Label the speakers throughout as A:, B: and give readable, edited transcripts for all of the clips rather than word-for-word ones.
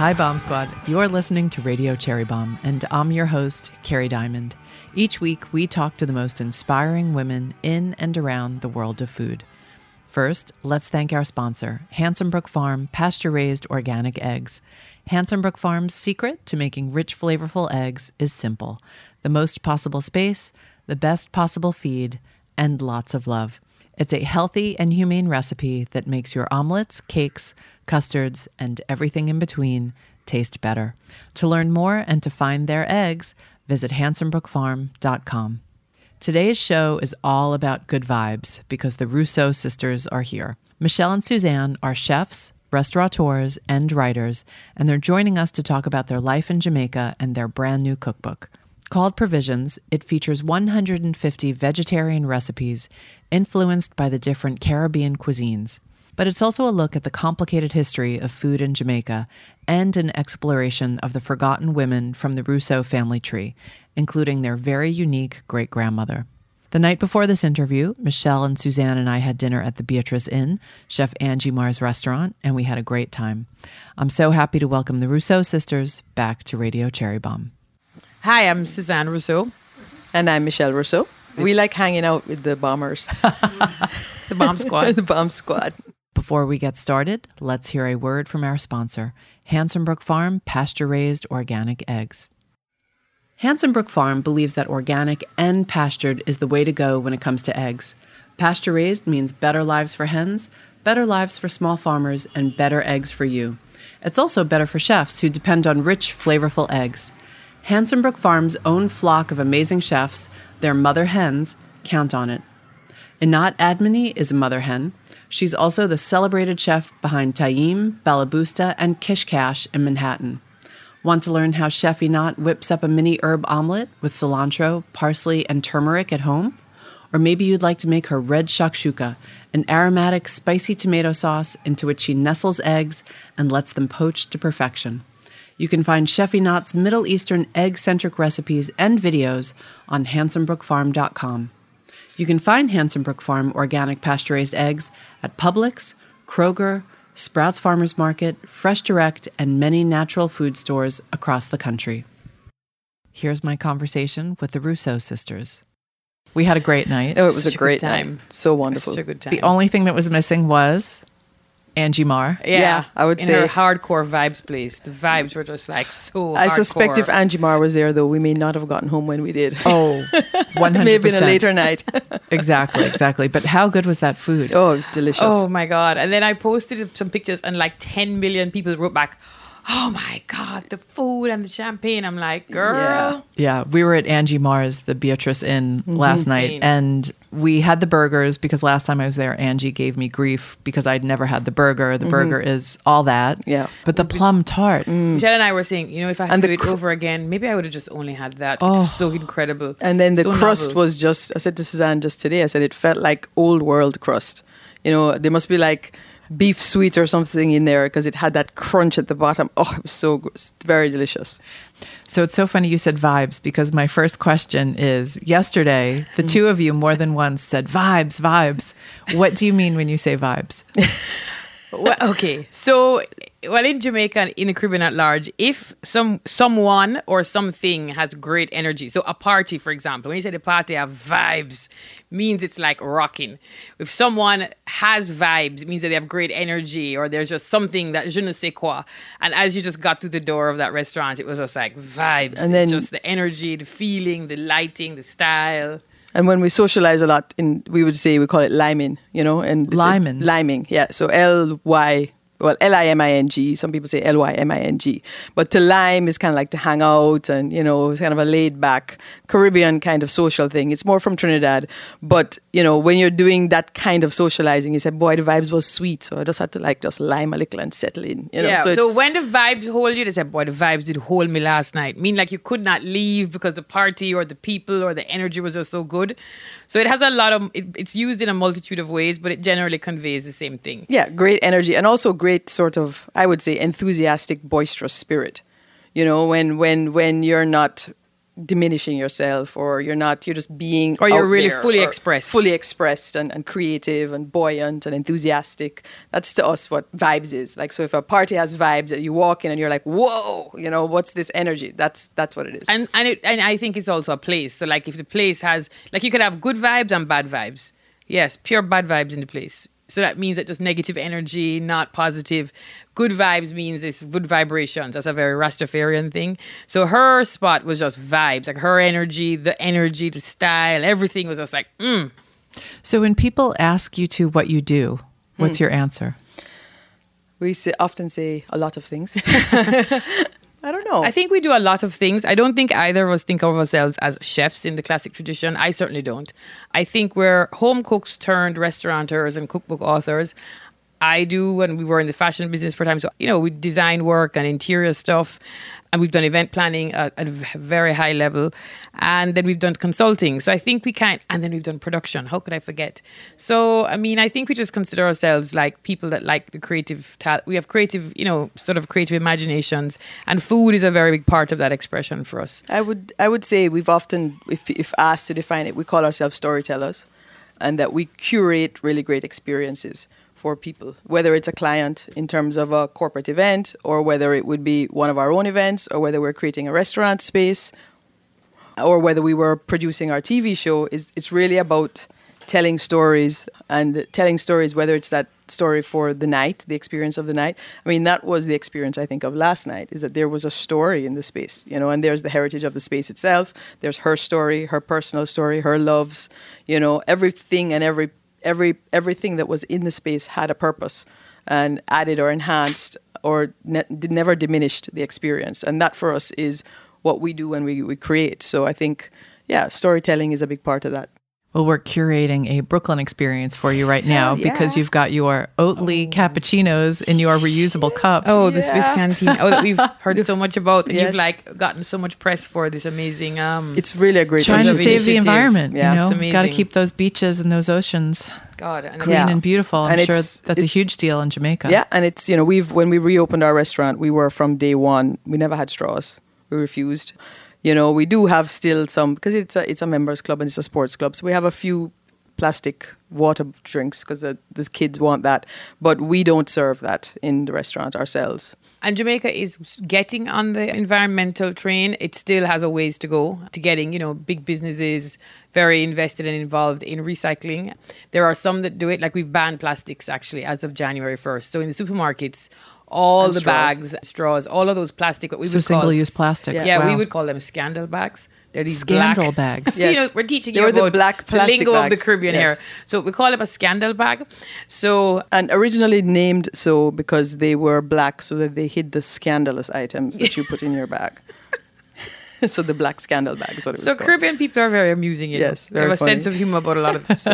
A: Hi, Bomb Squad. You're listening to Radio Cherry Bomb, and I'm your host, Carrie Diamond. Each week, we talk to the most inspiring women in and around the world of food. First, let's thank our sponsor, Handsome Brook Farm pasture-raised organic eggs. Handsome Brook Farm's secret to making rich, flavorful eggs is simple. The most possible space, the best possible feed, and lots of love. It's a healthy and humane recipe that makes your omelets, cakes, custards, and everything in between taste better. To learn more and to find their eggs, visit handsomebrookfarm.com. Today's show is all about good vibes because the Russo sisters are here. Michelle and Suzanne are chefs, restaurateurs, and writers, and they're joining us to talk about their life in Jamaica and their brand new cookbook. Called Provisions, it features 150 vegetarian recipes influenced by the different Caribbean cuisines. But it's also a look at the complicated history of food in Jamaica and an exploration of the forgotten women from the Russo family tree, including their very unique great-grandmother. The night before this interview, Michelle and Suzanne and I had dinner at the Beatrice Inn, Chef Angie Marr's restaurant, and we had a great time. I'm so happy to welcome the Russo sisters back to Radio Cherry Bomb.
B: Hi, I'm Suzanne Rousseau.
C: And I'm Michelle Rousseau. We like hanging out with the bombers.
B: The Bomb Squad.
C: The Bomb Squad.
A: Before we get started, let's hear a word from our sponsor, Handsome Brook Farm pasture-raised organic eggs. Handsome Brook Farm believes that organic and pastured is the way to go when it comes to eggs. Pasture-raised means better lives for hens, better lives for small farmers, and better eggs for you. It's also better for chefs who depend on rich, flavorful eggs. Handsome Brook Farm's own flock of amazing chefs, their mother hens, count on it. Inat Admini is a mother hen. She's also the celebrated chef behind Taim, Balabusta, and Kish Cash in Manhattan. Want to learn how Chef Inat whips up a mini herb omelet with cilantro, parsley, and turmeric at home? Or maybe you'd like to make her red shakshuka, an aromatic, spicy tomato sauce into which she nestles eggs and lets them poach to perfection. You can find Chef Inat's Middle Eastern egg-centric recipes and videos on handsomebrookfarm.com. You can find Handsome Brook Farm organic pasture-raised eggs at Publix, Kroger, Sprouts Farmers Market, Fresh Direct, and many natural food stores across the country. Here's my conversation with the Russo sisters. We had a great night.
C: Oh, it was a great time. So wonderful.
B: Such a good time.
A: The only thing that was missing was Angie Marr.
C: Yeah, I would
B: in
C: say.
B: her hardcore vibes place. The vibes were just like so
C: I
B: hardcore.
C: suspect if Angie Marr was there, though, we may not have gotten home when we did.
A: Oh, 100%.
C: Maybe in a later night.
A: Exactly. But how good was that food?
C: Oh, it was delicious.
B: Oh my God. And then I posted some pictures and like 10 million people wrote back, oh my God, the food and the champagne. I'm like, girl.
A: Yeah, we were at Angie Marr's, the Beatrice Inn, last night,
B: Insane.
A: and we had the burgers because last time I was there, Angie gave me grief because I'd never had the burger. The burger is all that.
C: Yeah.
A: But the plum tart.
B: Michelle and I were saying, if I had
C: And
B: to
C: the
B: do it over again, maybe I would have just only had that. It was so incredible.
C: And then the
B: So
C: crust
B: novel.
C: was just, I said to Suzanne just today, I said it felt like old world crust. There must be like beef sweet or something in there because it had that crunch at the bottom. Oh, it was so good. It's very delicious.
A: So it's so funny you said vibes because my first question is, yesterday, the two of you more than once said vibes. What do you mean when you say vibes?
B: Well, okay, so in Jamaica and in the Caribbean at large, if someone or something has great energy, so a party, for example, when you say the party have vibes, means it's like rocking. If someone has vibes, it means that they have great energy, or there's just something that je ne sais quoi. And as you just got through the door of that restaurant, it was just like vibes,
C: And then-
B: just the energy, the feeling, the lighting, the style.
C: And when we socialize a lot, we call it liming, and it's
A: Liming?
C: Liming, yeah. So L-I-M-I-N-G. Some people say L-Y-M-I-N-G. But to lime is kind of like to hang out and, it's kind of a laid back Caribbean kind of social thing. It's more from Trinidad. But, when you're doing that kind of socializing, you say, boy, the vibes was sweet. So I just had to just lime a little and settle in.
B: So when the vibes hold you, they say, boy, the vibes did hold me last night. Mean like you could not leave because the party or the people or the energy was just so good. So it has a lot of, it's used in a multitude of ways, but it generally conveys the same thing.
C: Yeah, great energy and also great sort of, I would say, enthusiastic, boisterous spirit. When you're not diminishing yourself, or you're just being
B: Or you're
C: out
B: really
C: there,
B: fully
C: or
B: expressed.
C: fully expressed and creative and buoyant and enthusiastic. That's to us what vibes is. Like, so if a party has vibes, you walk in and you're like, whoa, what's this energy? That's what it is.
B: And I think it's also a place. So like if the place has, like you could have good vibes and bad vibes. Yes, pure bad vibes in the place. So that means that just negative energy, not positive. Good vibes means it's good vibrations. That's a very Rastafarian thing. So her spot was just vibes, like her energy, the style, everything was just like,
A: So when people ask you to what you do, what's your answer?
C: We often say a lot of things. I don't know.
B: I think we do a lot of things. I don't think either of us think of ourselves as chefs in the classic tradition. I certainly don't. I think we're home cooks turned restaurateurs and cookbook authors. I do, and we were in the fashion business for a time. So, we design work and interior stuff. And we've done event planning at a very high level. And then we've done consulting. So I think we can't. And then we've done production. How could I forget? So, I think we just consider ourselves like people that like the creative. We have creative, sort of creative imaginations. And food is a very big part of that expression for us.
C: I would say we've often, if asked to define it, we call ourselves storytellers. And that we curate really great experiences for people, whether it's a client in terms of a corporate event, or whether it would be one of our own events, or whether we're creating a restaurant space, or whether we were producing our TV show. It's really about telling stories, whether it's that story for the night, the experience of the night. That was the experience, I think, of last night, is that there was a story in the space, and there's the heritage of the space itself. There's her story, her personal story, her loves, everything and everything that was in the space had a purpose and added or enhanced or never diminished the experience. And that for us is what we do when we create. So I think, storytelling is a big part of that.
A: Well, we're curating a Brooklyn experience for you right now because you've got your Oatly cappuccinos in your reusable cups.
B: Oh, the Swift Canteen. Oh, that we've heard so much about. And you've gotten so much press for this amazing...
C: it's really a great
A: trying to save the environment.
C: Yeah,
A: it's amazing. Got to keep those beaches and those oceans clean and beautiful. I'm sure that's a huge deal in Jamaica.
C: Yeah, and it's, when we reopened our restaurant, we were from day one, we never had straws. We refused. We do have still some, because it's a members club and it's a sports club. So we have a few plastic water drinks because the kids want that. But we don't serve that in the restaurant ourselves.
B: And Jamaica is getting on the environmental train. It still has a ways to go to getting, big businesses very invested and involved in recycling. There are some that do it, like we've banned plastics actually as of January 1st. So in the supermarkets, all the bags, straws, all of those plastic, what we would call
A: single-use plastics.
B: Yeah,
A: wow.
B: we would call them scandal bags. They're these
A: scandal
B: black
A: bags.
C: Yes.
B: We're teaching
C: they
B: you
C: were
B: about
C: the black plastic
B: lingo
C: bags.
B: of the Caribbean here. So we call them a scandal bag.
C: And originally named so because they were black, so that they hid the scandalous items that you put in your bag. So the black scandal bag is what it was called.
B: Caribbean people are very amusing.
C: Yes,
B: they have a sense of humor about a lot of this.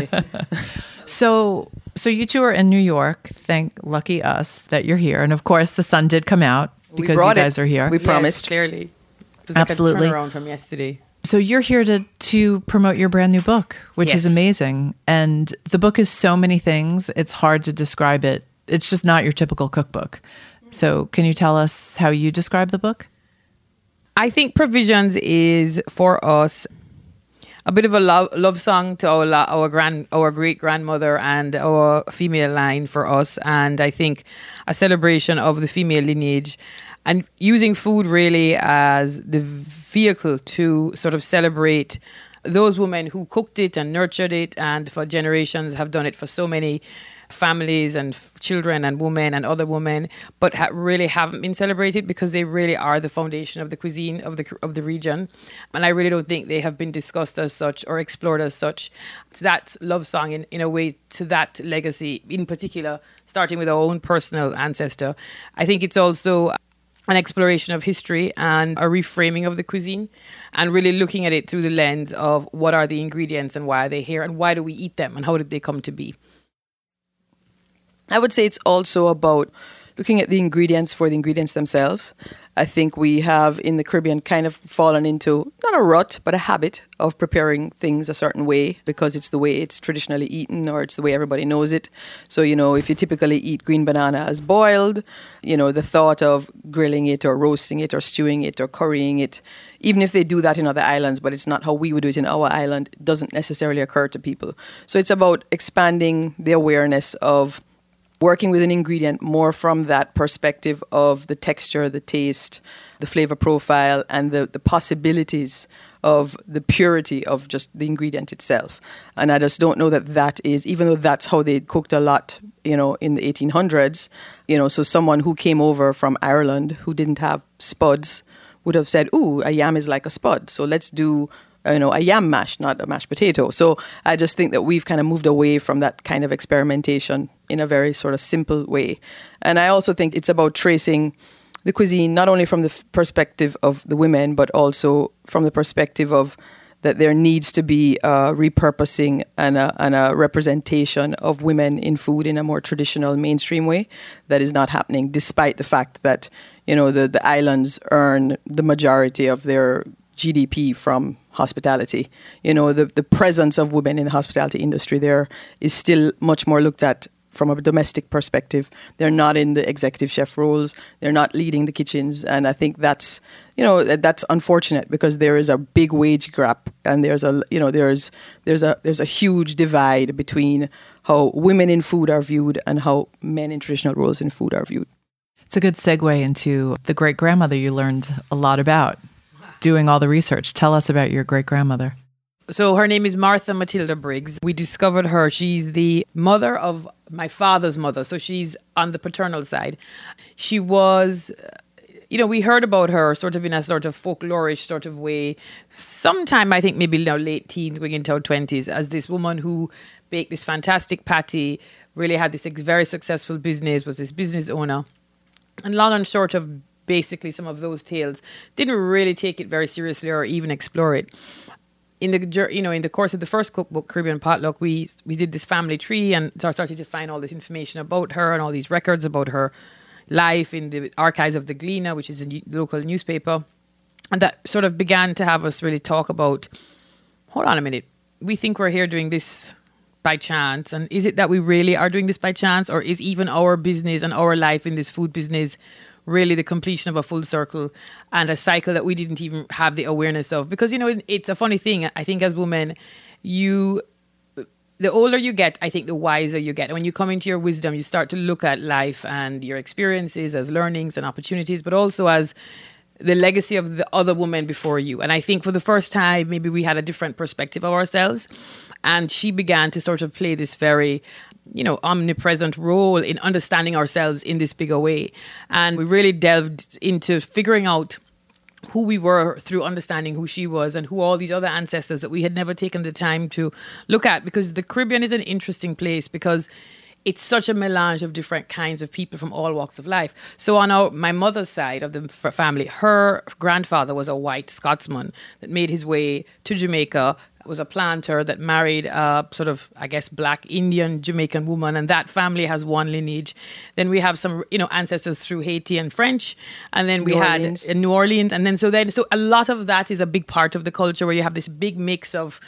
A: So you two are in New York. Thank lucky us that you're here. And of course, the sun did come out because you guys are here.
C: We promised.
B: Yes, clearly. It was
A: Absolutely.
B: like a turnaround from yesterday.
A: So you're here to promote your brand new book, which is amazing. And the book is so many things, it's hard to describe it. It's just not your typical cookbook. So can you tell us how you describe the book?
B: I think Provisions is, for us, a bit of a love song to our great grandmother and our female line for us, and I think a celebration of the female lineage, and using food really as the vehicle to sort of celebrate those women who cooked it and nurtured it, and for generations have done it for so many families and children and women and other women, but really haven't been celebrated because they really are the foundation of the cuisine of the region. And I really don't think they have been discussed as such or explored as such. It's that love song in a way to that legacy, in particular, starting with our own personal ancestor. I think it's also an exploration of history and a reframing of the cuisine, and really looking at it through the lens of what are the ingredients and why are they here and why do we eat them and how did they come to be.
C: I would say it's also about looking at the ingredients for the ingredients themselves. I think we have in the Caribbean kind of fallen into not a rut, but a habit of preparing things a certain way because it's the way it's traditionally eaten or it's the way everybody knows it. So, if you typically eat green banana as boiled, the thought of grilling it or roasting it or stewing it or currying it, even if they do that in other islands, but it's not how we would do it in our island, doesn't necessarily occur to people. So it's about expanding the awareness of working with an ingredient more from that perspective of the texture, the taste, the flavor profile, and the possibilities of the purity of just the ingredient itself. And I just don't know that is, even though that's how they cooked a lot, in the 1800s, so someone who came over from Ireland who didn't have spuds would have said, ooh, a yam is like a spud. So let's do a yam mash, not a mashed potato. So I just think that we've kind of moved away from that kind of experimentation in a very sort of simple way. And I also think it's about tracing the cuisine, not only from the perspective of the women, but also from the perspective of that there needs to be a repurposing and a representation of women in food in a more traditional mainstream way that is not happening, despite the fact that, the islands earn the majority of their GDP from hospitality. The presence of women in the hospitality industry there is still much more looked at from a domestic perspective. They're not in the executive chef roles. They're not leading the kitchens. And I think that's, that's unfortunate because there is a big wage gap and there's a huge divide between how women in food are viewed and how men in traditional roles in food are viewed.
A: It's a good segue into the great-grandmother you learned a lot about doing all the research. Tell us about your great-grandmother.
B: So her name is Martha Matilda Briggs. We discovered her. She's the mother of my father's mother. So she's on the paternal side. She was, we heard about her sort of in a sort of folklorish sort of way. Sometime, I think maybe late teens, going into our 20s, as this woman who baked this fantastic patty, really had this very successful business, was this business owner. And long and short of basically some of those tales, didn't really take it very seriously or even explore it. In the course of the first cookbook, Caribbean Potluck, we did this family tree and started to find all this information about her and all these records about her life in the archives of the Gleaner, which is a local newspaper. And that sort of began to have us really talk about, hold on a minute, we think we're here doing this by chance. And is it that we really are doing this by chance? Or is even our business and our life in this food business really the completion of a full circle and a cycle that we didn't even have the awareness of? Because, it's a funny thing. I think as women, the older you get, I think the wiser you get. And when you come into your wisdom, you start to look at life and your experiences as learnings and opportunities, but also as the legacy of the other women before you. And I think for the first time, maybe we had a different perspective of ourselves. And she began to sort of play this very, omnipresent role in understanding ourselves in this bigger way. And we really delved into figuring out who we were through understanding who she was and who all these other ancestors that we had never taken the time to look at. Because the Caribbean is an interesting place because it's such a melange of different kinds of people from all walks of life. So on my mother's side of the family, her grandfather was a white Scotsman that made his way to Jamaica, was a planter that married a sort of, I guess, black Indian Jamaican woman. And that family has one lineage. Then we have some, ancestors through Haiti and French. And then we had in New Orleans. And then so a lot of that is a big part of the culture where you have this big mix of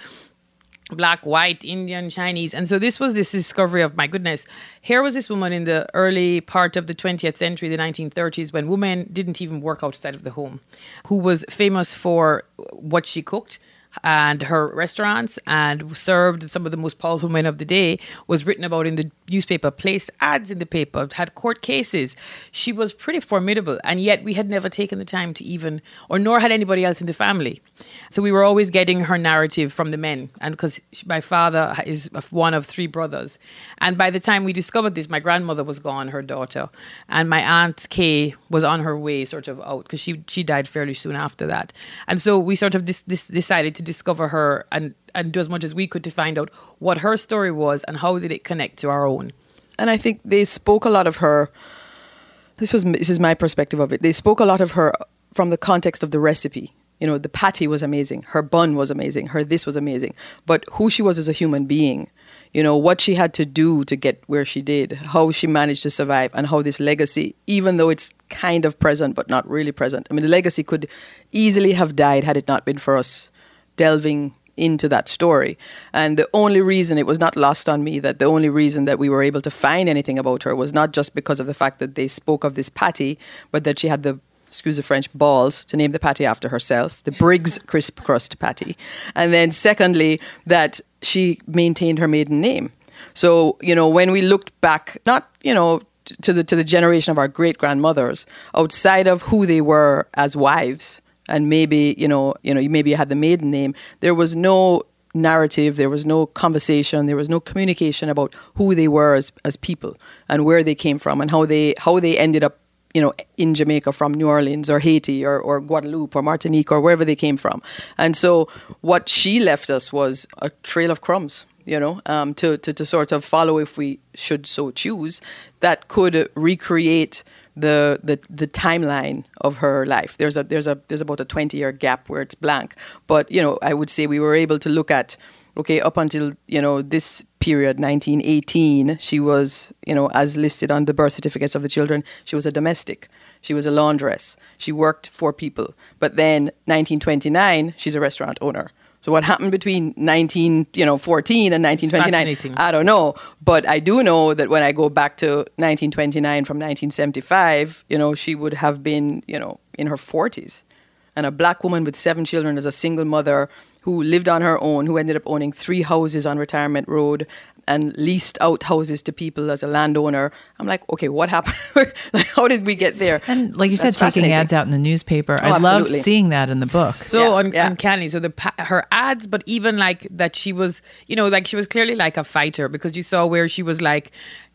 B: black, white, Indian, Chinese. And so this was this discovery of, my goodness, here was this woman in the early part of the 20th century, the 1930s, when women didn't even work outside of the home, who was famous for what she cooked and her restaurants, and served some of the most powerful men of the day, was written about in the newspaper, placed ads in the paper, had court cases. She was pretty formidable, and yet we had never taken the time to even, or nor had anybody else in the family. So we were always getting her narrative from the men, and because my father is one of three brothers. And by the time we discovered this, my grandmother was gone, her daughter, and my aunt Kay was on her way sort of out, because she died fairly soon after that. And so we sort of decided to discover her and do as much as we could to find out what her story was and how did it connect to our own.
C: And I think they spoke a lot of her, this is my perspective of it, they spoke a lot of her from the context of the recipe. The patty was amazing, her bun was amazing, her this was amazing. But who she was as a human being, you know, what she had to do to get where she did, how she managed to survive, and how this legacy, even though it's kind of present but not really present. I mean, the legacy could easily have died had it not been for us delving into that story. And the only reason, it was not lost on me, that the only reason that we were able to find anything about her was not just because of the fact that they spoke of this patty, but that she had the, excuse the French, balls to name the patty after herself, the Briggs crisp crust patty. And then secondly, that she maintained her maiden name. So, you know, when we looked back, not, you know, to the generation of our great grandmothers, outside of who they were as wives, and maybe, maybe you had the maiden name, there was no narrative, there was no conversation, there was no communication about who they were as people and where they came from and how they ended up, you know, in Jamaica from New Orleans or Haiti or Guadeloupe or Martinique or wherever they came from. And so what she left us was a trail of crumbs, you know, to sort of follow if we should so choose, that could recreate the timeline of her life. There's about a 20-year gap where it's blank. But, you know, I would say we were able to look at, okay, up until, you know, this period, 1918, she was, you know, as listed on the birth certificates of the children, she was a domestic. She was a laundress. She worked for people. But then 1929, she's a restaurant owner. So what happened between 1914 and 1929, I don't know. But I do know that when I go back to 1929 from 1975, you know, she would have been, you know, in her 40s. And a black woman with 7 children as a single mother who lived on her own, who ended up owning 3 houses on Retirement Road and leased out houses to people as a landowner. I'm like, okay, what happened? Like, how did we get there?
A: And like you said, taking ads out in the newspaper. I love seeing that in the book.
B: So uncanny. So her ads, but even like that she was, you know, like she was clearly like a fighter, because you saw where she was like,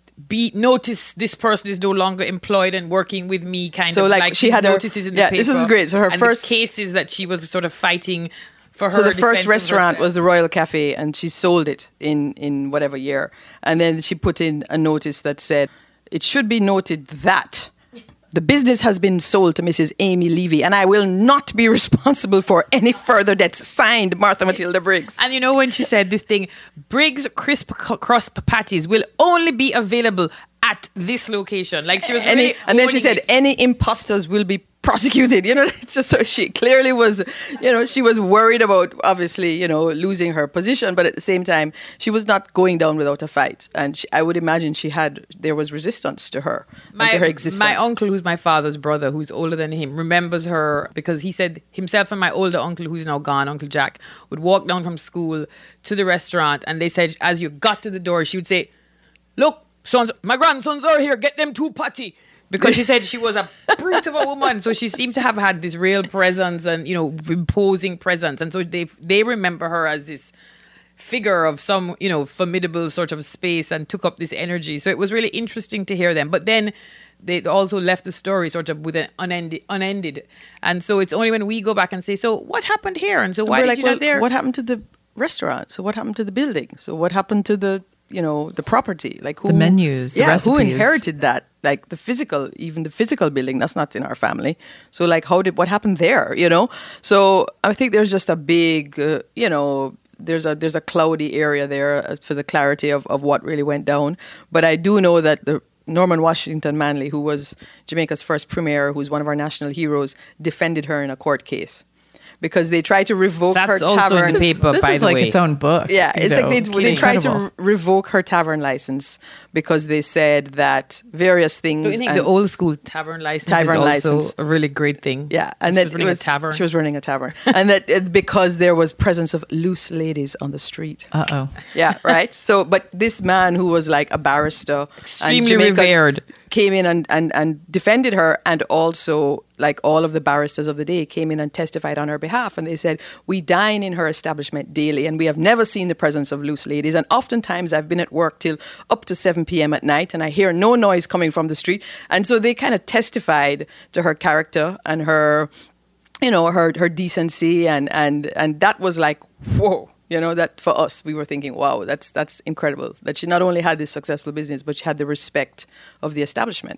B: notice this person is no longer employed and working with me, kind
C: so
B: of
C: like she had
B: notices in the paper.
C: This is great. So her first
B: cases that she was sort of fighting for her.
C: So the first restaurant was the Royal Cafe, and she sold it in whatever year. And then she put in a notice that said, it should be noted that the business has been sold to Mrs. Amy Levy, and I will not be responsible for any further debts. Signed, Martha Matilda Briggs.
B: And you know, when she said this thing, Briggs crisp crust patties will only be available at this location. Like she was really
C: and then she said, any imposters will be prosecuted. You know, it's just so she clearly was, you know, she was worried about, obviously, you know, losing her position, but at the same time, she was not going down without a fight. And I would imagine there was resistance to her and to her existence.
B: My uncle, who's my father's brother, who's older than him, remembers her because he said himself and my older uncle, who's now gone, Uncle Jack, would walk down from school to the restaurant, and they said, as you got to the door, she would say, look, sons, my grandsons are here, get them 2 patty. Because she said she was a brute of a woman. So she seemed to have had this real presence and, you know, imposing presence. And so they remember her as this figure of some, you know, formidable sort of space and took up this energy. So it was really interesting to hear them. But then they also left the story sort of with an unended. And so it's only when we go back and say, so what happened here? And so why did you not there?
C: What happened to the restaurant? So what happened to the building? So what happened to the, you know, the property? Like who,
A: the menus, the recipes.
C: Who inherited that? Like the physical building, that's not in our family. So like what happened there, you know? So I think there's just a big, you know, there's a cloudy area there for the clarity of what really went down. But I do know that the Norman Washington Manley, who was Jamaica's first premier, who's one of our national heroes, defended her in a court case. Because they tried to revoke her tavern.
B: Also in the paper,
A: this
B: by
A: is
B: the
A: like
B: way.
A: Its own book.
C: Yeah, it's
A: know.
C: like they tried to revoke her tavern license because they said that various things.
B: Do you think the old school tavern license is also a really great thing?
C: Yeah, and
B: she was running a tavern.
C: She was running a tavern, and that because there was presence of loose ladies on the street. Yeah, right. So, but this man who was like a barrister,
B: extremely revered,
C: came in and defended her, and also like all of the barristers of the day came in and testified on her behalf, and they said, we dine in her establishment daily and we have never seen the presence of loose ladies, and oftentimes I've been at work till up to 7 p.m. at night and I hear no noise coming from the street. And so they kind of testified to her character and her, you know, her decency, and that was like, whoa. You know, that for us, we were thinking, wow, that's incredible. That she not only had this successful business, but she had the respect of the establishment.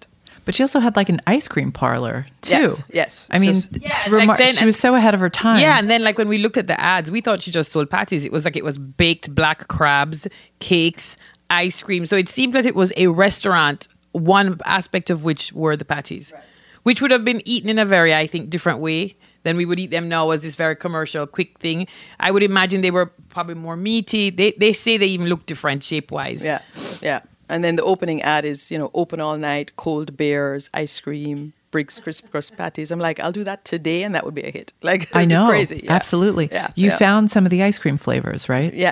A: But she also had like an ice cream parlor too.
C: Yes.
A: I mean, she was so ahead of her time.
B: Yeah, and then like when we looked at the ads, we thought she just sold patties. It was baked black crabs, cakes, ice cream. So it seemed that it was a restaurant, one aspect of which were the patties, which would have been eaten in a very, I think, different way than we would eat them now as this very commercial, quick thing. I would imagine they were probably more meaty. They say they even look different shape-wise.
C: Yeah. And then the opening ad is, open all night, cold beers, ice cream, Briggs crisp crust patties. I'm like, I'll do that today, and that would be a hit. Like,
A: I know,
C: crazy. Yeah.
A: Absolutely.
C: Yeah.
A: You found some of the ice cream flavors, right?
C: Yeah,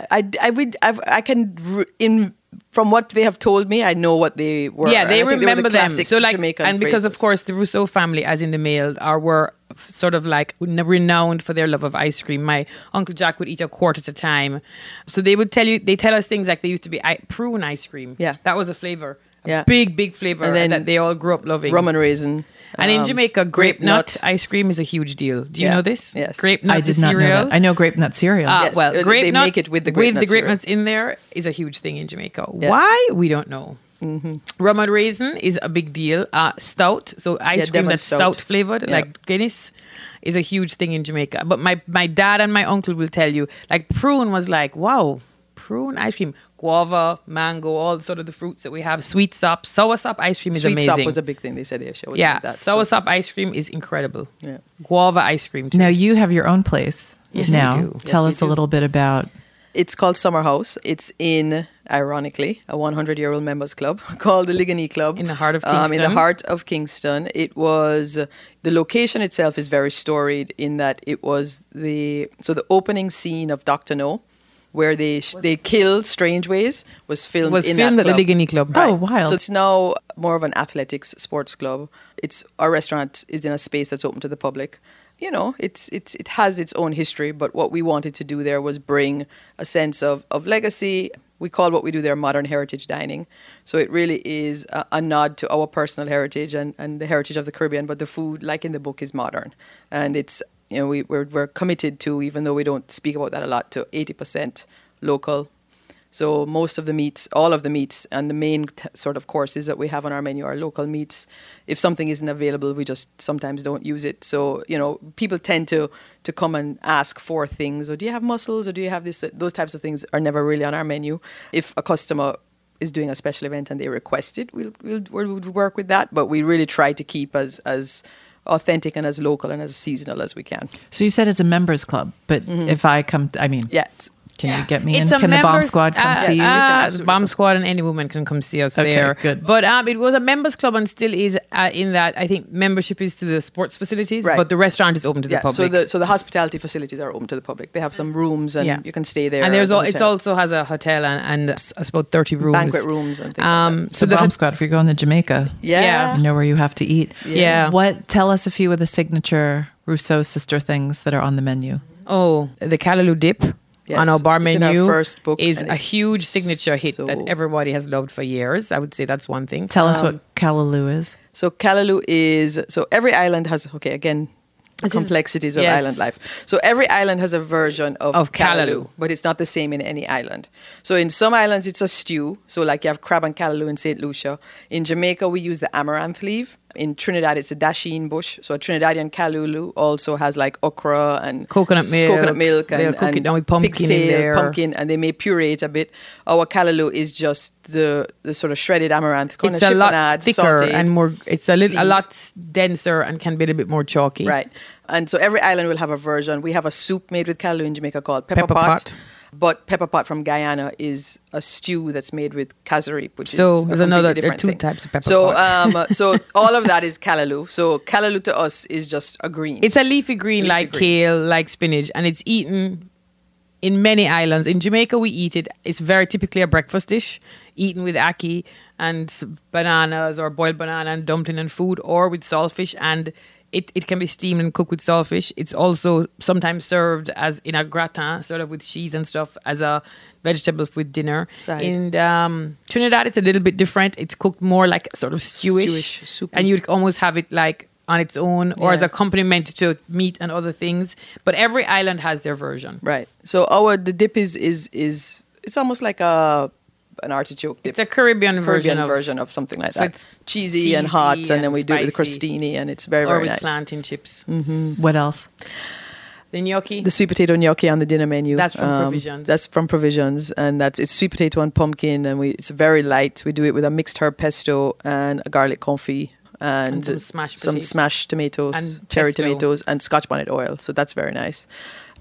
C: I can. From what they have told me, I know what they were.
B: Yeah, they remember them. So like,
C: Jamaican
B: and because of
C: phrases.
B: course the Rousseau family, as in the male, were sort of like renowned for their love of ice cream. My Uncle Jack would eat a quart at a time. So they tell us things like they used to be prune ice cream.
C: Yeah.
B: That was a flavor.
C: Yeah.
B: Big flavor
C: And then
B: that they all grew up loving.
C: rum and raisin.
B: And in Jamaica, grape nut
C: nut.
B: ice cream is a huge deal. Do you
C: Yeah.
B: know this?
C: Yes.
B: Grape nut
A: I did
B: the
A: not
B: cereal.
A: know that. I know grape nut cereal.
C: Yes.
B: Well,
C: They
B: grape nut
C: make it with the grape nut cereal.
B: nuts in there is a huge thing in Jamaica.
C: Yes.
B: Why? We don't know. Rum and raisin is a big deal. Stout, so ice cream
C: Devon
B: that's stout flavored,
C: Yeah.
B: like Guinness, is a huge thing in Jamaica. But my dad and my uncle will tell you, like prune was like, wow, prune ice cream, guava, mango, all sort of the fruits that we have. Sweet sop, sour sop ice cream is
C: Sweet
B: amazing.
C: sop was a big thing. They said
B: yeah,
C: like that.
B: sour sop ice cream is incredible.
C: Yeah.
B: Guava ice cream too.
A: Now you have your own place.
B: Yes, we
A: now,
B: do.
A: tell
C: Yes,
A: us
C: we
A: a
C: do.
A: little bit about.
C: It's called Summer House. It's in, ironically, a 100-year-old members club called the Ligony Club.
B: In the heart of
C: In the
B: Kingston.
C: heart of Kingston. It was, the location itself is very storied in that it was the opening scene of Dr. No, where they kill Strange Ways, was filmed
B: was
C: in
B: filmed
C: that
B: at
C: club.
B: the Ligony Club.
A: Oh, wild.
C: So it's now more of an athletics sports club. Our restaurant is in a space that's open to the public. It has its own history, but what we wanted to do there was bring a sense of legacy. We call what we do there modern heritage dining. So it really is a nod to our personal heritage and the heritage of the Caribbean, but the food, like in the book, is modern. And it's, we're committed to, even though we don't speak about that a lot, to 80% local. So most of the meats, all of the meats, and the main sort of courses that we have on our menu are local meats. If something isn't available, we just sometimes don't use it. So, people tend to come and ask for things. Or do you have mussels? Or do you have this? Those types of things are never really on our menu. If a customer is doing a special event and they request it, we'll work with that. But we really try to keep as authentic and as local and as seasonal as we can.
A: So you said it's a members club, but if I come,
C: Yeah.
A: can you get me
B: It's
A: in?
B: a
A: Can the bomb
B: members-
A: squad come see you?
C: absolutely
B: Bomb Squad and any woman can come see us
A: Okay,
B: there.
A: good.
B: But it was a members club and still is in that I think membership is to the sports facilities,
C: Right.
B: but the restaurant is open to the public.
C: So the hospitality facilities are open to the public. They have some rooms and
B: Yeah.
C: you can stay there.
B: and
C: as a
B: it
C: hotel.
B: also has a hotel and about 30 rooms.
C: Banquet rooms and things like that.
A: So the bomb squad, if you're going to Jamaica,
C: Yeah.
A: you know where you have to eat.
B: Yeah.
A: Tell us a few of the signature Rousseau sister things that are on the menu.
B: Oh, the Callaloo dip.
C: Yes.
B: On our bar
C: It's in our
B: menu
C: first book,
B: is
C: and
B: a
C: it's
B: huge signature hit that
C: so-
B: everybody has loved for years. I would say that's one thing.
A: Tell us what Callaloo is.
C: So Callaloo is, every island has, again, the
B: This is-
C: complexities of
B: yes.
C: island life. So every island has a version of
B: Callaloo.
C: but it's not the same in any island. So in some islands, it's a stew. So like you have crab and Callaloo in St. Lucia. In Jamaica, we use the amaranth leaf. In Trinidad, it's a dasheen bush. So a Trinidadian Callaloo also has like okra and
B: Coconut milk.
C: and,
B: They'll cook it down with pumpkin
C: pig's
B: in
C: tail,
B: there.
C: pumpkin, and they may puree it a bit. Our Callaloo is just the sort of shredded amaranth, kind
B: It's
C: of
B: a lot
C: chiffonade,
B: thicker
C: sautéed.
B: and more. It's a
C: steamed.
B: lot denser and can be a little bit more chalky.
C: Right. And so every island will have a version. We have a soup made with Callaloo in Jamaica called pepper
B: Pepper
C: pot.
B: pot.
C: But pepper pot from Guyana is a stew that's made with casarip, which
B: So
C: is a
B: there's
C: completely
B: there are
C: different
B: two
C: thing.
B: types of pepper
C: So,
B: pot.
C: so all of that is Callaloo. So Callaloo to us is just a green.
B: It's a leafy green
C: Leafy
B: like
C: green.
B: kale, like spinach, and it's eaten in many islands. In Jamaica, we eat it. It's very typically a breakfast dish, eaten with ackee and bananas or boiled banana and dumpling and food, or with saltfish. And it can be steamed and cooked with saltfish. It's also sometimes served as in a gratin, sort of with cheese and stuff, as a vegetable with dinner.
C: Side.
B: In Trinidad, it's a little bit different. It's cooked more like sort of stewish,
C: soupy.
B: and you'd almost have it like on its own or as
C: Yeah.
B: a accompaniment to meat and other things. But every island has their version.
C: Right. So the dip is it's almost like a an artichoke dip.
B: It's a Caribbean version
C: of something like
B: so
C: that.
B: it's
C: Cheesy and hot, and then we do it with
B: spicy.
C: crostini, and it's very,
B: or
C: very
B: with
C: nice.
B: plantain chips.
A: What else?
B: The gnocchi.
C: The sweet potato gnocchi on the dinner menu.
B: That's from Provisions.
C: That's from Provisions, and it's sweet potato and pumpkin, and it's very light. We do it with a mixed herb pesto and a garlic confit. And
B: some
C: smashed tomatoes,
B: and
C: cherry
B: pesto.
C: tomatoes, and Scotch bonnet oil. So that's very nice.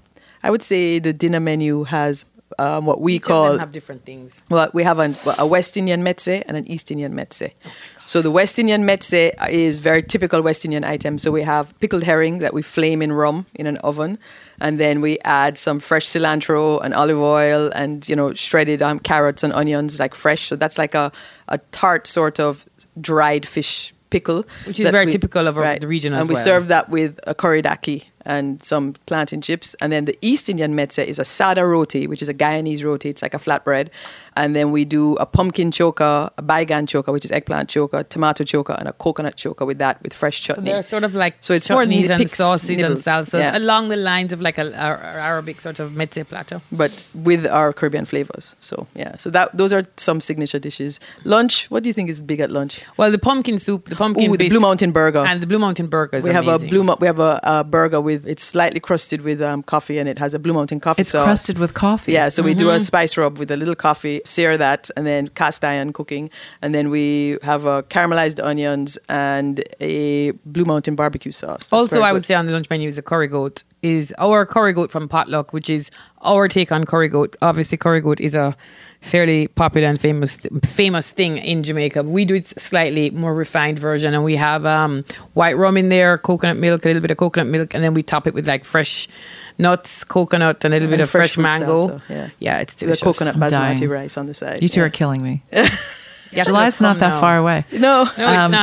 C: I would say the dinner menu has what we
B: Each of
C: call
B: them have different things.
C: well, we have a West Indian meze and an East Indian meze. So the West Indian meze is very typical West Indian item. So we have pickled herring that we flame in rum in an oven, and then we add some fresh cilantro and olive oil and shredded carrots and onions like fresh. So that's like a tart sort of dried fish pickle,
B: Which is very typical of the region as
C: well. And we
B: well.
C: serve that with a curry daki and some plantain chips. And then the East Indian meze is a sada roti, which is a Guyanese roti. It's like a flatbread. And then we do a pumpkin choka, a baigan choka, which is eggplant choka, tomato choka, and a coconut choka with fresh
B: So
C: chutney.
B: they're sort of like
C: So it's more
B: chutneys and
C: picks,
B: sauces
C: nibbles.
B: and salsas
C: Yeah.
B: along the lines of like a Arabic sort of meze platter.
C: But with our Caribbean flavors. So those are some signature dishes. Lunch, what do you think is big at lunch?
B: Well, the pumpkin soup, the pumpkin
C: the
B: bisque,
C: Blue Mountain burger.
B: and the Blue Mountain burger is
C: We have
B: amazing.
C: a burger with it's slightly crusted with coffee, and it has a Blue Mountain coffee
A: It's
C: sauce.
A: crusted with coffee.
C: Yeah, so we do a spice rub with a little coffee, sear that, and then cast iron cooking, and then we have caramelized onions and a Blue Mountain barbecue sauce. That's
B: Also,
C: very
B: I
C: good.
B: would say on the lunch menu is a curry goat. Is our curry goat from Potluck, which is our take on curry goat. Obviously, curry goat is a fairly popular and famous thing in Jamaica. We do it slightly more refined version, and we have white rum in there, coconut milk, a little bit of coconut milk, and then we top it with like fresh nuts, coconut, and a little bit of fresh
C: fruit
B: mango.
C: salsa, yeah.
B: It's
C: the
B: delicious.
C: coconut
A: I'm
C: basmati
A: dying.
C: rice on the side.
A: You two
C: yeah.
A: are killing me.
B: You have to
A: July's
B: just
A: not
B: come
A: that
B: now.
A: far away.
C: No.
B: No, it's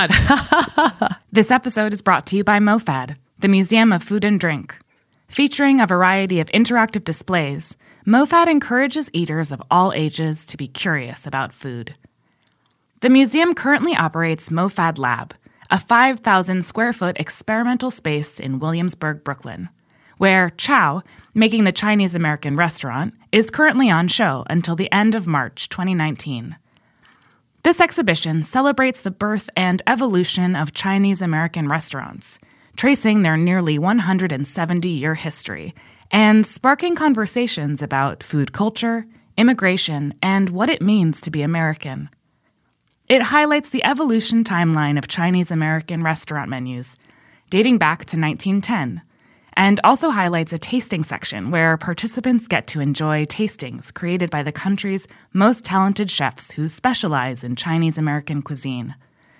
B: not.
D: This episode is brought to you by MoFad, the Museum of Food and Drink. Featuring a variety of interactive displays, MoFad encourages eaters of all ages to be curious about food. The museum currently operates MoFad Lab, a 5,000 square foot experimental space in Williamsburg, Brooklyn, where Chow, making the Chinese American restaurant, is currently on show until the end of March 2019. This exhibition celebrates the birth and evolution of Chinese American restaurants, tracing their nearly 170-year history and sparking conversations about food culture, immigration, and what it means to be American. It highlights the evolution timeline of Chinese American restaurant menus, dating back to 1910, and also highlights a tasting section where participants get to enjoy tastings created by the country's most talented chefs who specialize in Chinese American cuisine.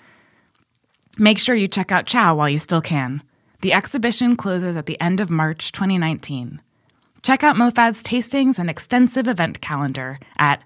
D: Make sure you check out Chow while you still can. The exhibition closes at the end of March 2019. Check out MoFad's tastings and extensive event calendar at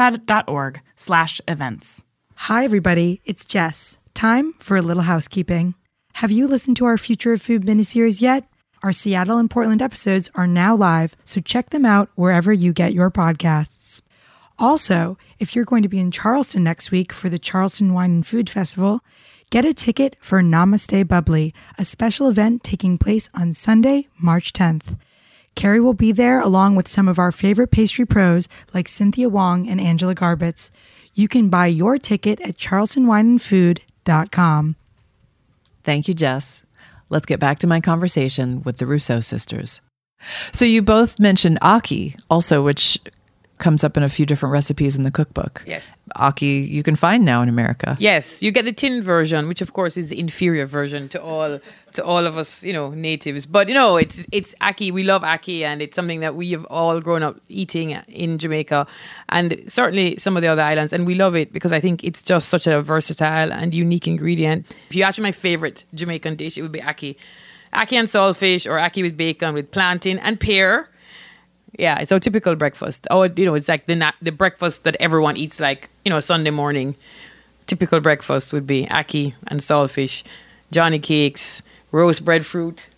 D: mofad.org/events.
E: Hi, everybody. It's Jess. Time for a little housekeeping. Have you listened to our Future of Food miniseries yet? Our Seattle and Portland episodes are now live, so check them out wherever you get your podcasts. Also, if you're going to be in Charleston next week for the Charleston Wine and Food Festival, get a ticket for Namaste Bubbly, a special event taking place on Sunday, March 10th. Carrie will be there along with some of our favorite pastry pros like Cynthia Wong and Angela Garbitz. You can buy your ticket at charlestonwineandfood.com.
A: Thank you, Jess. Let's get back to my conversation with the Rousseau sisters. So you both mentioned ackee, also, which comes up in a few different recipes in the cookbook.
B: Yes.
A: Ackee you can find now in America.
B: Yes, you get the tin version, which of course is the inferior version to all of us, natives. But it's ackee. We love ackee, and it's something that we have all grown up eating in Jamaica, and certainly some of the other islands. And we love it because I think it's just such a versatile and unique ingredient. If you ask me my favorite Jamaican dish, it would be ackee and saltfish, or ackee with bacon with plantain and pear. Yeah, it's a typical breakfast. It's like the breakfast that everyone eats, like, Sunday morning. Typical breakfast would be ackee and saltfish, Johnny cakes, roast breadfruit,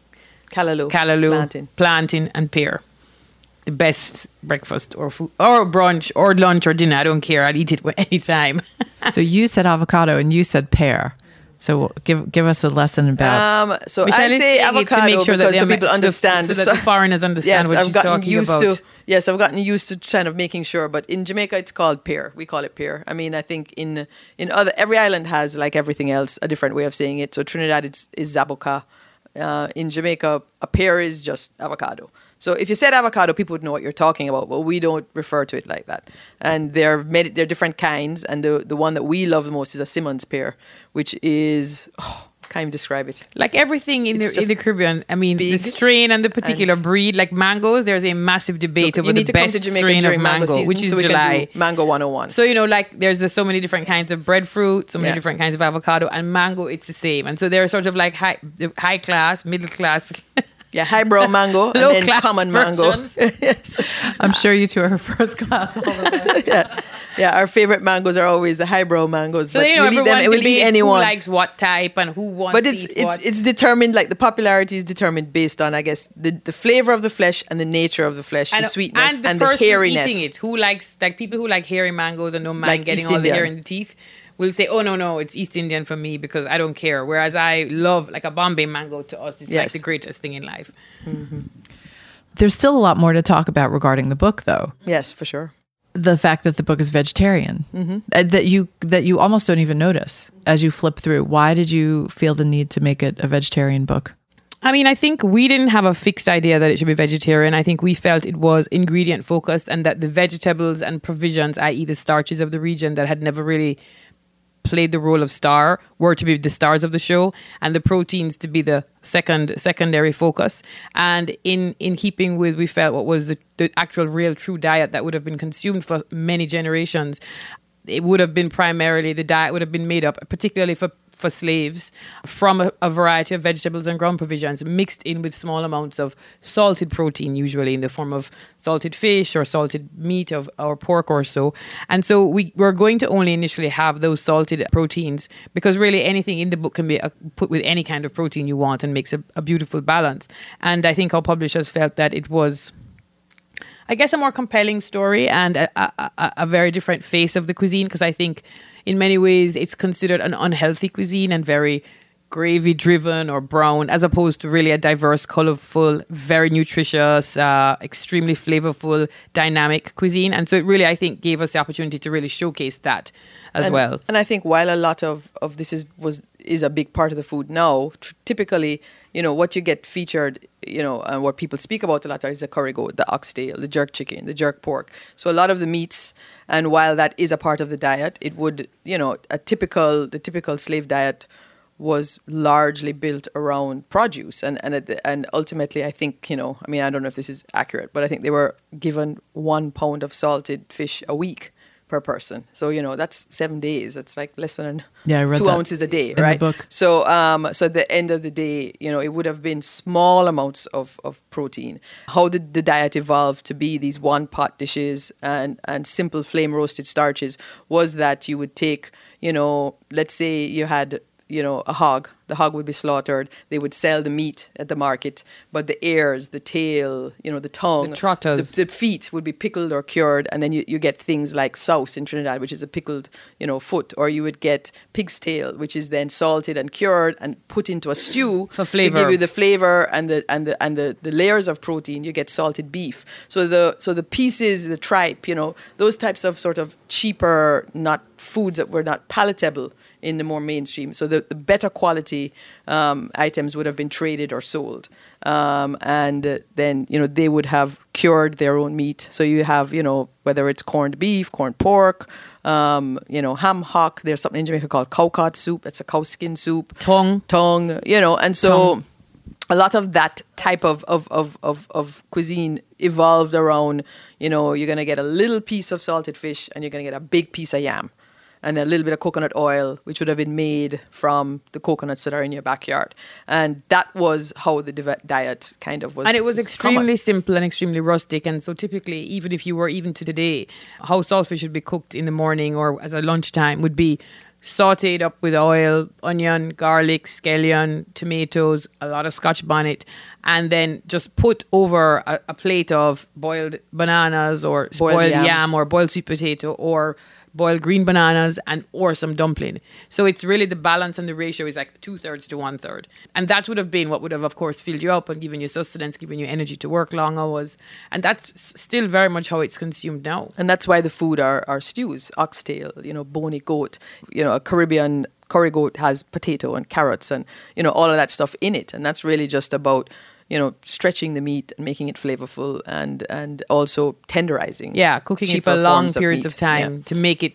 B: callaloo, plantain, and pear. The best breakfast or food, or brunch, or lunch, or dinner. I don't care. I'll eat it any time.
A: So you said avocado and you said pear. So give us a lesson about.
C: So
B: Michelle
C: I
B: is
C: say
B: saying it
C: avocado
B: to make sure
C: because
B: that
C: so people understand.
B: so that the foreigners understand what she's talking about.
C: Yes, I've gotten used to kind of making sure. But in Jamaica, it's called pear. We call it pear. I mean, I think in every island has, like everything else, a different way of saying it. So Trinidad is zabuka. In Jamaica, a pear is just avocado. So if you said avocado, people would know what you're talking about, but we don't refer to it like that. And they're different kinds, and the one that we love the most is a Simmons pear, which is can't even describe it.
B: Like everything in the Caribbean, I mean, the strain and the particular breed, like mangoes, there's a massive debate over the best strain of mango, which is
C: so
B: July.
C: Mango 101.
B: So, like there's so many different kinds of breadfruit, so many different kinds of avocado, and mango, it's the same. And so they're sort of like high class, middle class.
C: Yeah, highbrow mango and then common mango. Yes.
A: I'm sure you two are first class all the way.
C: Yeah, our favorite mangoes are always the highbrow mangoes.
B: So
C: but
B: everyone
C: we'll eat anyone.
B: who likes what type and who wants
C: but
B: to eat what.
C: it's determined, like the popularity is determined based on, I guess, the flavor of the flesh and the nature of the flesh, the sweetness and the hairiness.
B: Eating it, who likes, like people who like hairy mangoes and don't mind
C: Like
B: getting
C: East
B: all the hair
C: Indian.
B: in the teeth will say, oh no, it's East Indian for me because I don't care. Whereas I love, like a Bombay mango to us is like
C: Yes.
B: the greatest thing in life.
A: There's still a lot more to talk about regarding the book, though.
C: Yes, for sure.
A: The fact that the book is vegetarian, that you almost don't even notice as you flip through. Why did you feel the need to make it a vegetarian book?
B: I mean, I think we didn't have a fixed idea that it should be vegetarian. I think we felt it was ingredient focused and that the vegetables and provisions, i.e. the starches of the region that had never really played the role of star, were to be the stars of the show, and the proteins to be the secondary focus. And in keeping with, we felt, what was the actual real true diet that would have been consumed for many generations, it would have been primarily, the diet would have been made up, particularly for slaves, from a variety of vegetables and ground provisions mixed in with small amounts of salted protein, usually in the form of salted fish or salted meat or pork or so. And so we were going to only initially have those salted proteins because really anything in the book can be put with any kind of protein you want and makes a beautiful balance. And I think our publishers felt that it was, I guess, a more compelling story and a very different face of the cuisine, because I think in many ways it's considered an unhealthy cuisine and very gravy driven or brown, as opposed to really a diverse, colorful, very nutritious, extremely flavorful, dynamic cuisine. And so it really, I think, gave us the opportunity to really showcase that as well.
C: And I think while a lot of this is a big part of the food now, typically, what you get featured, and what people speak about a lot is the curry goat, the oxtail, the jerk chicken, the jerk pork. So a lot of the meats, and while that is a part of the diet, it would, the typical slave diet was largely built around produce. And ultimately, I think, I don't know if this is accurate, but I think they were given 1 pound of salted fish a week per person. So, that's 7 days. That's like less than 2 ounces a day, right?
A: The book.
C: So, so at the end of the day, it would have been small amounts of protein. How did the diet evolve to be these one pot dishes and simple flame roasted starches was that you would take, let's say you had, a hog. The hog would be slaughtered. They would sell the meat at the market, but the ears, the tail, the tongue,
B: the trotters,
C: the feet would be pickled or cured, and then you get things like souse in Trinidad, which is a pickled, foot, or you would get pig's tail, which is then salted and cured and put into a stew
B: for flavor,
C: to give you the flavor and the layers of protein. You get salted beef. So the pieces, the tripe, those types of sort of cheaper, not foods that were not palatable in the more mainstream. So the better quality items would have been traded or sold. And then, they would have cured their own meat. So you have, whether it's corned beef, corned pork, ham hock. There's something in Jamaica called cow cod soup. It's a cow skin soup.
B: Tongue.
C: And so a lot of that type of cuisine evolved around, you're going to get a little piece of salted fish and you're going to get a big piece of yam. And a little bit of coconut oil, which would have been made from the coconuts that are in your backyard. And that was how the diet kind of was.
B: And it was extremely simple and extremely rustic. And so typically, even if you were even to the day, how saltfish should be cooked in the morning or as a lunchtime would be sauteed up with oil, onion, garlic, scallion, tomatoes, a lot of Scotch bonnet, and then just put over a plate of boiled bananas or boiled yam or boiled sweet potato or boiled green bananas, and or some dumpling. So it's really the balance and the ratio is like 2/3 to 1/3. And that would have been what would have, of course, filled you up and given you sustenance, given you energy to work long hours. And that's still very much how it's consumed now.
C: And that's why the food are stews, oxtail, bony goat, a Caribbean curry goat has potato and carrots and, all of that stuff in it. And that's really just about, stretching the meat and making it flavorful and also tenderizing.
B: Yeah, cooking it
C: cheaper
B: for long
C: forms
B: periods
C: meat.
B: of time
C: Yeah.
B: to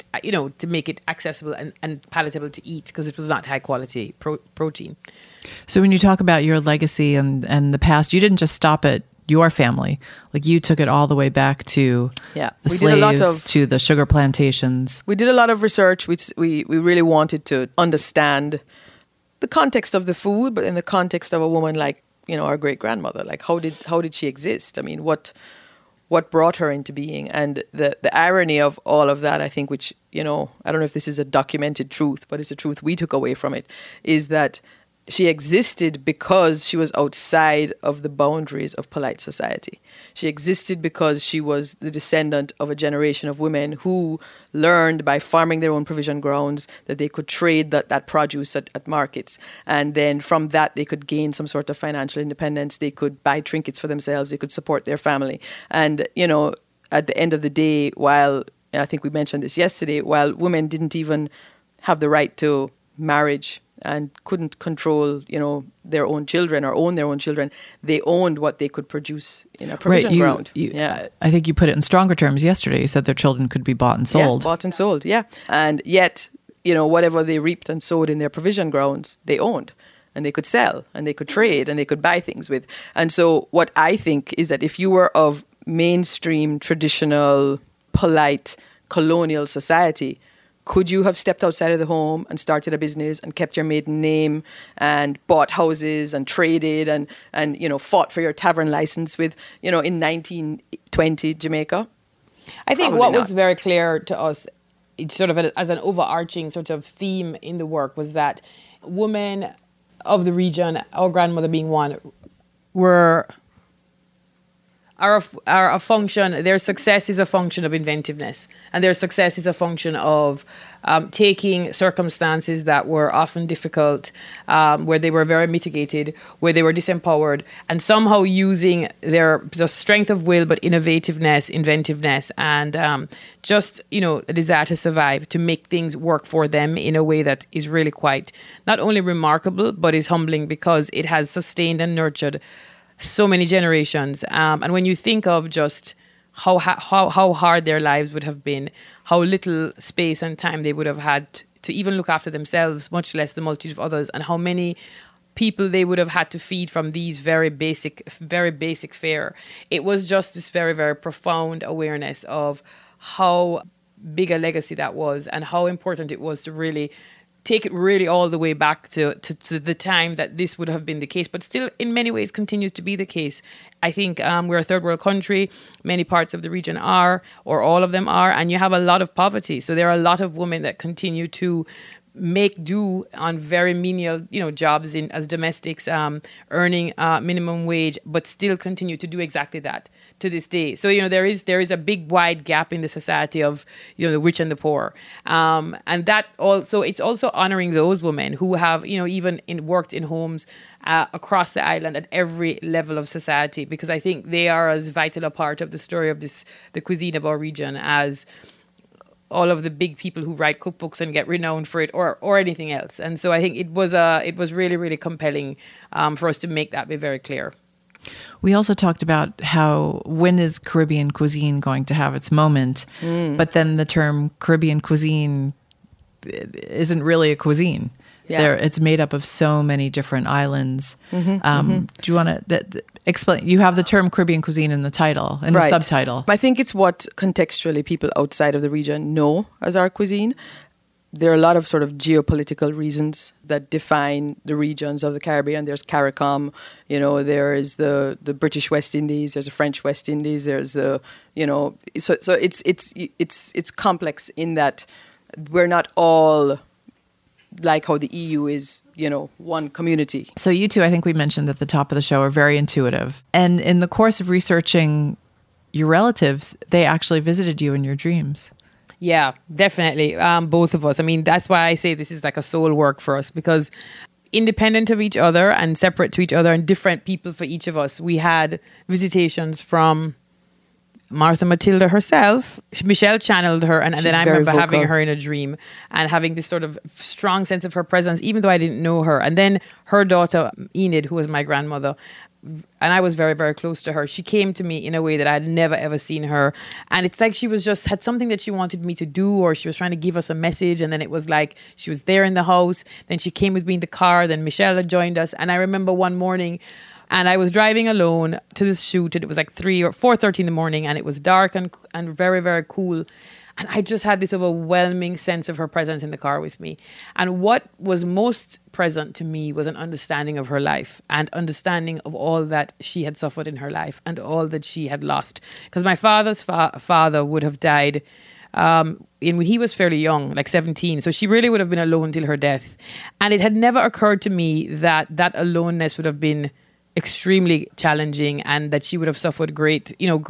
B: make it accessible and palatable to eat because it was not high quality protein.
A: So when you talk about your legacy and the past, you didn't just stop at your family. Like you took it all the way back to
C: Yeah.
A: the
C: We
A: slaves,
C: did a lot of-
A: to the sugar plantations.
C: We did a lot of research. We really wanted to understand the context of the food, but in the context of a woman like, our great grandmother. Like how did she exist? I mean, what brought her into being? And the irony of all of that, I think, which, I don't know if this is a documented truth, but it's a truth we took away from it, is that she existed because she was outside of the boundaries of polite society. She existed because she was the descendant of a generation of women who learned by farming their own provision grounds that they could trade that produce at markets. And then from that, they could gain some sort of financial independence. They could buy trinkets for themselves. They could support their family. And, at the end of the day, while, and I think we mentioned this yesterday, while women didn't even have the right to marriage and couldn't control, their own children or own their own children, they owned what they could produce in a provision ground.
A: I think you put it in stronger terms yesterday. You said their children could be bought and sold.
C: Yeah, bought and sold, yeah. And yet, whatever they reaped and sowed in their provision grounds, they owned. And they could sell, and they could trade, and they could buy things with. And so what I think is that if you were of mainstream, traditional, polite, colonial society, could you have stepped outside of the home and started a business and kept your maiden name and bought houses and traded and fought for your tavern license with, in 1920 Jamaica?
B: I think
C: Probably
B: what
C: not.
B: was very clear to us, it's sort of as an overarching sort of theme in the work, was that women of the region, our grandmother being one, are a function, their success is a function of inventiveness. And their success is a function of taking circumstances that were often difficult, where they were very mitigated, where they were disempowered, and somehow using their just strength of will, but innovativeness, inventiveness, and just, a desire to survive, to make things work for them in a way that is really quite not only remarkable, but is humbling because it has sustained and nurtured so many generations. And when you think of just how hard their lives would have been, how little space and time they would have had to even look after themselves, much less the multitude of others, and how many people they would have had to feed from these very basic fare. It was just this very, very profound awareness of how big a legacy that was and how important it was to really take it really all the way back to the time that this would have been the case, but still in many ways continues to be the case. I think we're a third world country. Many parts of the region are, or all of them are, and you have a lot of poverty. So there are a lot of women that continue to make do on very menial, jobs as domestics, earning minimum wage, but still continue to do exactly that to this day. So there is a big wide gap in the society of the rich and the poor, and that also it's also honoring those women who have even worked in homes across the island at every level of society, because I think they are as vital a part of the story of the cuisine of our region as all of the big people who write cookbooks and get renowned for it, or anything else. And so I think it was really, really compelling for us to make that be very clear.
A: We also talked about how when is Caribbean cuisine going to have its moment, but then the term Caribbean cuisine isn't really a cuisine.
C: Yeah.
A: It's made up of so many different islands. Do you want to explain? You have the term Caribbean cuisine in the title, in the subtitle.
C: I think it's what contextually people outside of the region know as our cuisine. There are a lot of sort of geopolitical reasons that define the regions of the Caribbean. There's CARICOM, there is the British West Indies, there's the French West Indies, there's the, so it's complex in that we're not all like how the EU is, one community.
A: So you two, I think we mentioned at the top of the show, are very intuitive. And in the course of researching your relatives, they actually visited you in your dreams.
B: Yeah, definitely. Both of us. I mean, that's why I say this is like a soul work for us, because independent of each other and separate to each other and different people for each of us, we had visitations from Martha Matilda herself. Michelle channeled her, and then I remember having her in a dream and having this sort of strong sense of her presence, even though I didn't know her. And then her daughter, Enid, who was my grandmother, and I was very, very close to her. She came to me in a way that I had never, ever seen her. And it's like she was just had something that she wanted me to do, or she was trying to give us a message. And then it was like she was there in the house. Then she came with me in the car. Then Michelle had joined us. And I remember one morning, and I was driving alone to this shoot, and it was like 3 or 4:30 in the morning, and it was dark and very, very cool. And I just had this overwhelming sense of her presence in the car with me. And what was most present to me was an understanding of her life and understanding of all that she had suffered in her life and all that she had lost. Because my father's father would have died when he was fairly young, like 17. So she really would have been alone till her death. And it had never occurred to me that that aloneness would have been extremely challenging, and that she would have suffered great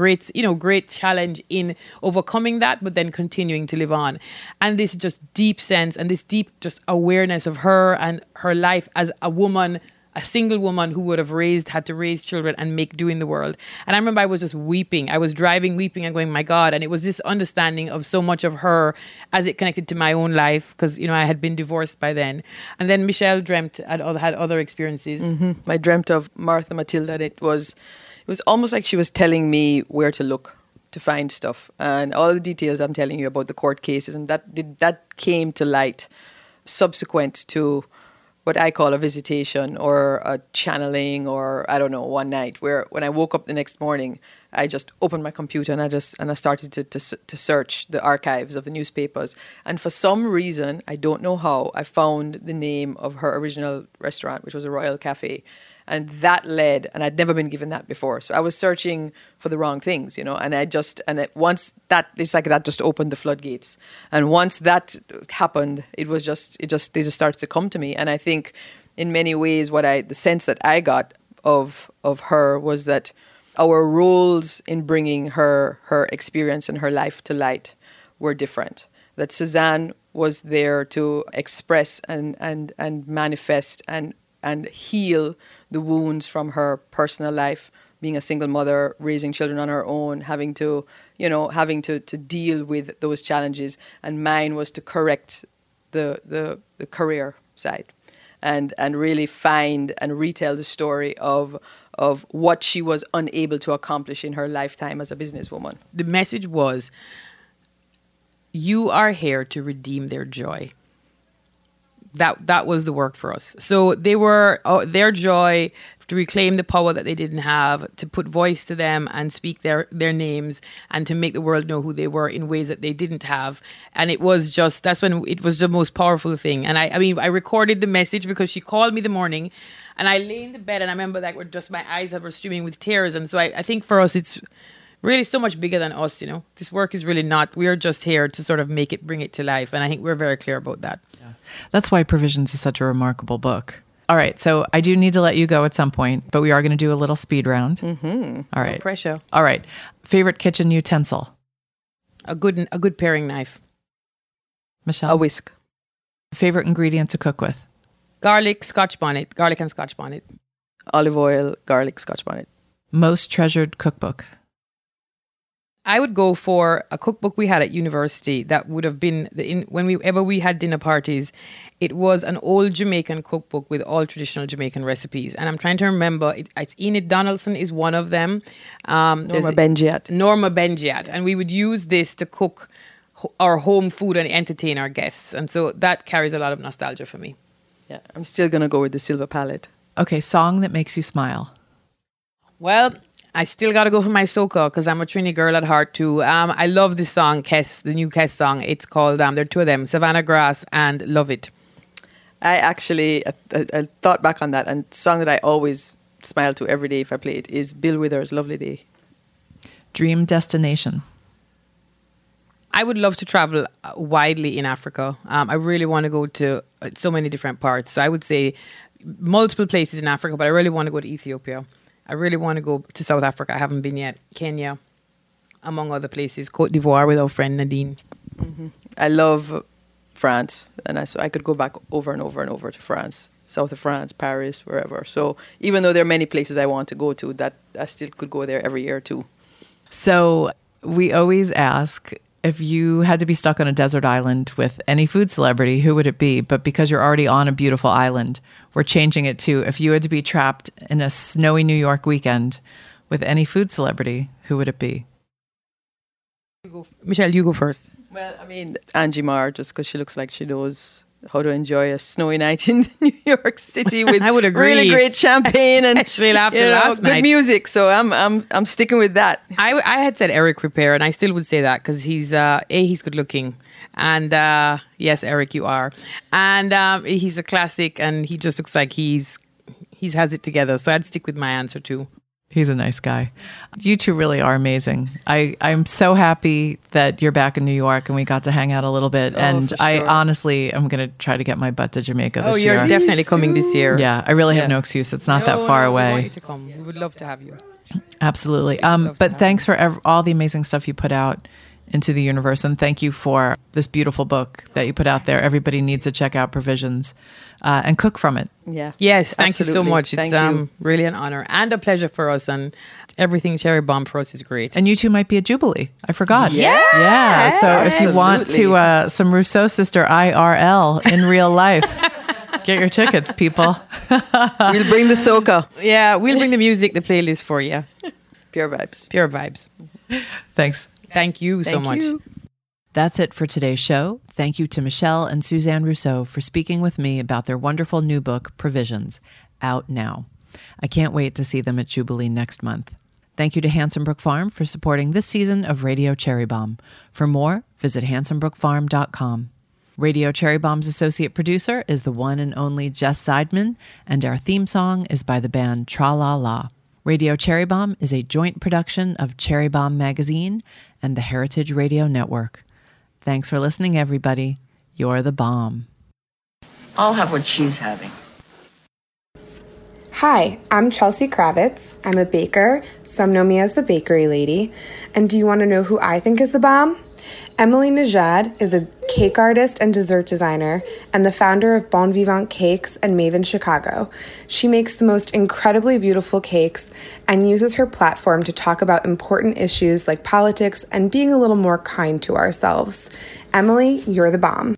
B: challenge in overcoming that, but then continuing to live on. And this just deep sense and this deep just awareness of her and her life as a woman, a single woman who would have had to raise children and make do in the world. And I remember I was just weeping. I was driving, weeping and going, my God. And it was this understanding of so much of her as it connected to my own life, because, I had been divorced by then. And then Michelle had other experiences.
C: Mm-hmm. I dreamt of Martha Matilda, and it was almost like she was telling me where to look to find stuff. And all the details I'm telling you about the court cases, and that came to light subsequent to what I call a visitation or a channeling, or I don't know, one night where when I woke up the next morning, I just opened my computer and I started to search the archives of the newspapers. And for some reason, I don't know how, I found the name of her original restaurant, which was a Royal Cafe. And that led, and I'd never been given that before. So I was searching for the wrong things, and once that, it's like that just opened the floodgates. And once that happened, they just started to come to me. And I think in many ways, the sense that I got of her was that our roles in bringing her experience and her life to light were different. That Suzanne was there to express and manifest and heal the wounds from her personal life, being a single mother, raising children on her own, having to deal with those challenges. And mine was to correct the career side and really find and retell the story of what she was unable to accomplish in her lifetime as a businesswoman.
B: The message was, you are here to redeem their joy. That was the work for us. So they were their joy to reclaim the power that they didn't have, to put voice to them and speak their names, and to make the world know who they were in ways that they didn't have. And that's when it was the most powerful thing. And I recorded the message because she called me the morning, and I lay in the bed, and I remember that my eyes were streaming with tears. And so I think for us, it's really so much bigger than us, This work is really not, we are just here to sort of bring it to life. And I think we're very clear about that.
A: Yeah. That's why Provisions is such a remarkable book. All right. So I do need to let you go at some point, but we are going to do a little speed round.
C: Mm-hmm.
A: All right.
B: No pressure.
A: All right. Favorite kitchen utensil?
B: A good paring knife.
A: Michelle?
C: A whisk.
A: Favorite ingredient to cook with?
B: Garlic and Scotch bonnet.
C: Olive oil, garlic, Scotch bonnet.
A: Most treasured cookbook?
B: I would go for a cookbook we had at university that would have been, whenever we had dinner parties, it was an old Jamaican cookbook with all traditional Jamaican recipes. And I'm trying to remember, it's Enid Donaldson is one of them.
C: Norma Bengiat.
B: And we would use this to cook our home food and entertain our guests. And so that carries a lot of nostalgia for me.
C: Yeah, I'm still going to go with the Silver Palette.
A: Okay, song that makes you smile.
B: Well, I still got to go for my soca because I'm a Trini girl at heart too. I love this song, Kes, the new Kes song. It's called, there are two of them, Savannah Grass and Love It.
C: I actually I thought back on that, and the song that I always smile to every day if I play it is Bill Withers' Lovely Day.
A: Dream destination?
B: I would love to travel widely in Africa. I really want to go to so many different parts. So I would say multiple places in Africa, but I really want to go to Ethiopia. I really want to go to South Africa. I haven't been yet. Kenya, among other places. Cote d'Ivoire with our friend Nadine.
C: Mm-hmm. I love France, and so I could go back over and over and over to France, south of France, Paris, wherever. So even though there are many places I want to go to, that I still could go there every year too.
A: So we always ask, if you had to be stuck on a desert island with any food celebrity, who would it be? But because you're already on a beautiful island, we're changing it to, if you had to be trapped in a snowy New York weekend with any food celebrity, who would it be?
B: Michelle, you go first.
C: Well, I mean, Angie Marr, just because she looks like she knows how to enjoy a snowy night in New York City with
B: I would agree.
C: really great champagne and
B: Especially after last
C: good
B: night.
C: music. So I'm sticking with that.
B: I had said Eric Ripert, and I still would say that because he's he's good looking, and yes, Eric, you are, and he's a classic, and he just looks like he has it together. So I'd stick with my answer too.
A: He's a nice guy. You two really are amazing. I'm so happy that you're back in New York and we got to hang out a little bit. And
C: for
A: I
C: sure.
A: honestly am going to try to get my butt to Jamaica this year.
B: You're definitely coming this year.
A: Yeah, I really have
C: Yeah.
A: no excuse. It's not that far
B: We want
A: away.
B: you to come. We would love to have you.
A: Absolutely.
B: love to
A: But
B: have
A: thanks for all the amazing stuff you put out into the universe. And thank you for this beautiful book that you put out there. Everybody needs to check out Provisions and cook from it.
C: Yeah.
B: Yes, thank you so
C: Absolutely.
B: much. It's
C: Thank you.
B: really an honor and a pleasure for us, and everything Cherry Bomb for us is great.
A: And you two might be at Jubilee. I forgot.
C: Yeah.
A: Yeah. So if you want
C: Absolutely.
A: to some Rousseau Sister IRL in real life, get your tickets, people.
C: We'll bring the soca.
B: Yeah, we'll bring the music, the playlist for you.
C: Pure vibes.
B: Pure vibes.
A: Thanks.
B: Thank you so
C: Thank
B: much.
C: you.
A: That's it for today's show. Thank you to Michelle and Suzanne Rousseau for speaking with me about their wonderful new book, Provisions, out now. I can't wait to see them at Jubilee next month. Thank you to Hanson Brook Farm for supporting this season of Radio Cherry Bomb. For more, visit hansonbrookfarm.com. Radio Cherry Bomb's associate producer is the one and only Jess Seidman, and our theme song is by the band Tra La La. Radio Cherry Bomb is a joint production of Cherry Bomb Magazine and the Heritage Radio Network. Thanks for listening, everybody. You're the bomb.
F: I'll have what she's having.
G: Hi, I'm Chelsea Kravitz. I'm a baker. Some know me as the bakery lady. And do you want to know who I think is the bomb? Emily Najad is a cake artist and dessert designer and the founder of Bon Vivant Cakes and Maven Chicago. She makes the most incredibly beautiful cakes and uses her platform to talk about important issues like politics and being a little more kind to ourselves. Emily, you're the bomb.